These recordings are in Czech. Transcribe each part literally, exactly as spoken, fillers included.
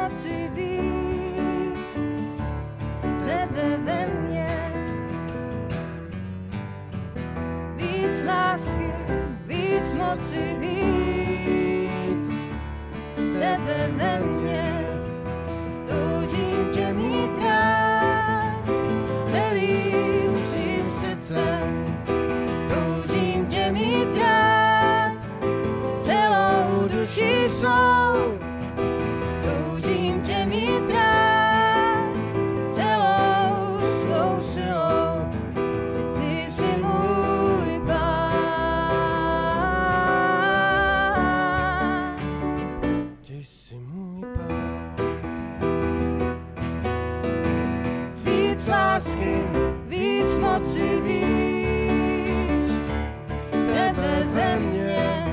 moci víc, tebe ve mně. Víc lásky, víc moci víc, tebe ve mně. Toužím tě mít rád celým svým srdcem. Toužím tě mít rád celou duší svou. Toužím tě mít rád celou svou silou. Ty jsi můj Pán. Ty jsi můj Pán. Víc lásky, víc moci víc, tebe ve mně.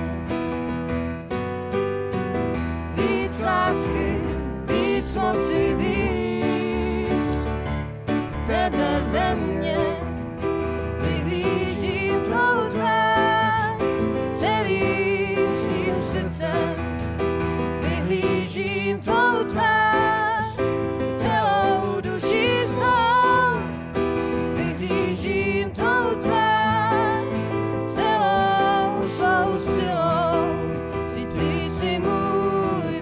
Víc lásky, víc moci víc, tebe ve mně. Vyhlížím tvou tvář celým svým srdcem. Vyhlížím tvou tvář celou duší svou. Vyhlížím tvou tvář celou svou silou. Vždyť ty jsi můj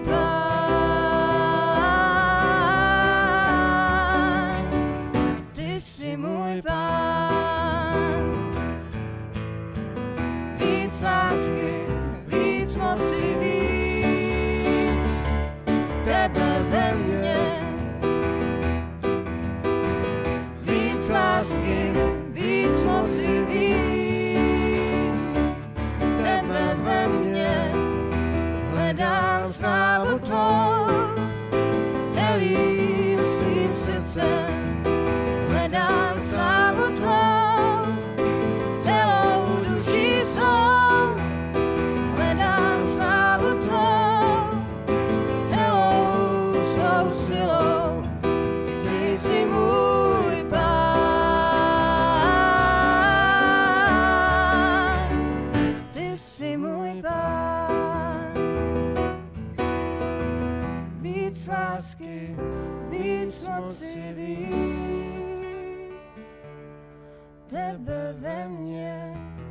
Pán. Ty jsi můj Pán. Víc lásky, víc moci víc, tebe ve mně. Víc lásky, víc moci víc, tebe ve mně. Hledám slávu tvou celým svým srdcem. Hledám slávu tvou celou duší svou. Hledám slávu tvou celou svou silou. Ty jsi můj Pán. Ty jsi můj Pán. Víc lásky, víc moci víc, tebe ve mně.